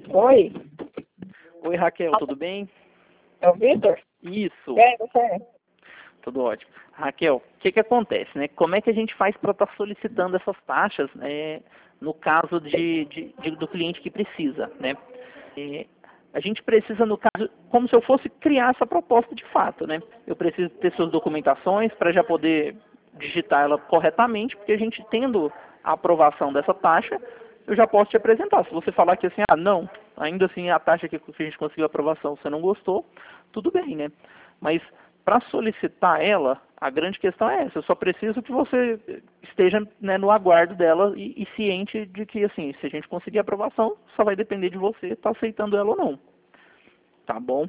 Oi, Oi, Raquel, tudo bem? é o Vitor? Isso, É, você? tudo ótimo. Raquel, o que que acontece, né? Como é que a gente faz para estar solicitando essas taxas, no caso do cliente que precisa, né? É, a gente precisa, no caso, como se eu fosse criar essa proposta de fato, né? Eu preciso ter suas documentações para já poder digitar ela corretamente, porque a gente tendo a aprovação dessa taxa, eu já posso te apresentar. Se você falar que assim, não, ainda assim a taxa que a gente conseguiu a aprovação, você não gostou, tudo bem, né? Mas para solicitar ela, a grande questão é essa. Eu só preciso que você esteja, né, no aguardo dela e ciente de que, assim, se a gente conseguir a aprovação, só vai depender de você estar aceitando ela ou não. Tá bom?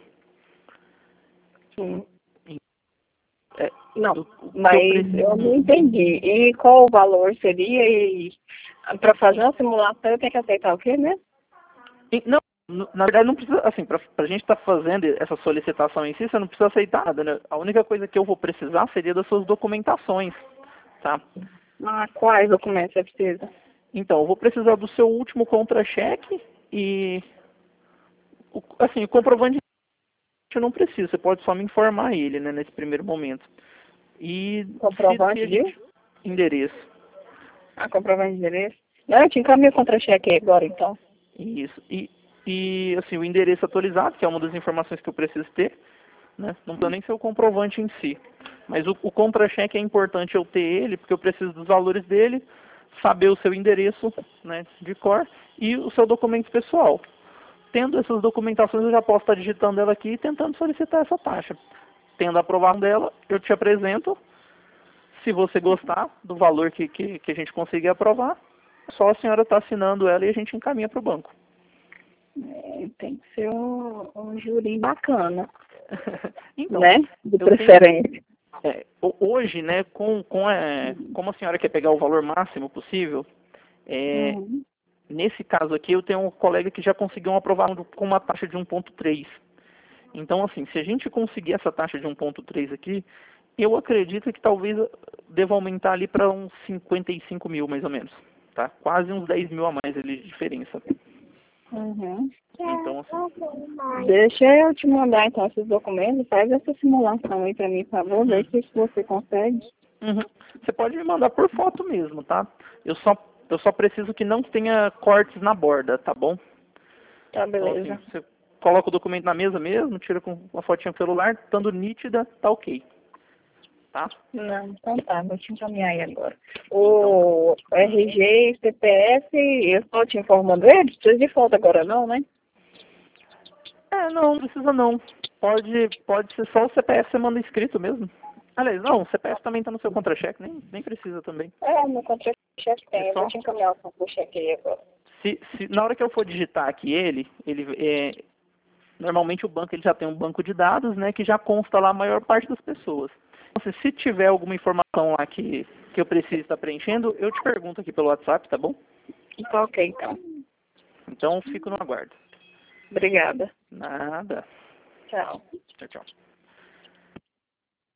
Sim. É, Não, o que eu mas preciso... eu não entendi. E qual o valor seria? E para fazer uma simulação eu tenho que aceitar o quê, né? Não, na verdade não precisa, assim, para a gente estar fazendo essa solicitação em si, você não precisa aceitar nada, né? A única coisa que eu vou precisar seria das suas documentações, tá? Ah, quais documentos você precisa? Então, eu vou precisar do seu último contra-cheque e, assim, o comprovante eu não precisa, você pode só me informar ele, né, nesse primeiro momento. E se Comprovante a de? gente... Endereço. Ah, comprovante de endereço? Não, eu te encaminho o contra-cheque agora, então. Isso. Assim, o endereço atualizado, que é uma das informações que eu preciso ter, né? Não precisa nem ser o comprovante em si. Mas o contra-cheque é importante eu ter ele, porque eu preciso dos valores dele, saber o seu endereço, né, de cor e o seu documento pessoal. Tendo essas documentações, eu já posso estar digitando ela aqui e tentando solicitar essa taxa. Tendo a aprovação dela, eu te apresento. Se você gostar do valor que a gente conseguir aprovar, só a senhora está assinando ela e a gente encaminha para o banco. É, tem que ser um júri bacana, Então, né? De eu tenho... preferência. hoje, né, como a senhora quer pegar o valor máximo possível, é, Uhum. nesse caso aqui eu tenho um colega que já conseguiu aprovar com uma taxa de 1,3. Então, assim, se a gente conseguir essa taxa de 1,3 aqui, eu acredito que talvez deva aumentar ali para uns 55 mil, mais ou menos. Tá? Quase uns 10 mil a mais ali de diferença. Uhum. Então, assim, Deixa eu te mandar então esses documentos, faz essa simulação aí pra mim, por favor, ver se você consegue. uhum. Você pode me mandar por foto mesmo, tá? Eu só preciso que não tenha cortes na borda, tá bom? Tá, Então, assim, beleza. você coloca o documento na mesa mesmo, tira com uma fotinha com o celular, estando nítida, tá ok. Tá? Não, então tá, vou te encaminhar aí agora. Então, tá. O RG e CPF, eu estou te informando eles, precisa de foto agora não, né? Não precisa não. Pode ser só o CPF, você manda escrito mesmo. Aliás, não, o CPF também tá no seu contra-cheque, nem precisa também. É, no contra-cheque É tem, eu vou só... te encaminhar o contra-cheque aí agora. Na hora que eu for digitar aqui normalmente o banco ele já tem um banco de dados, né, que já consta lá a maior parte das pessoas. Então, se tiver alguma informação lá que eu preciso estar preenchendo, eu te pergunto aqui pelo WhatsApp, tá bom? Tá ok, então. Então, fico no aguardo. Obrigada. Nada. Tchau. Tchau, tchau.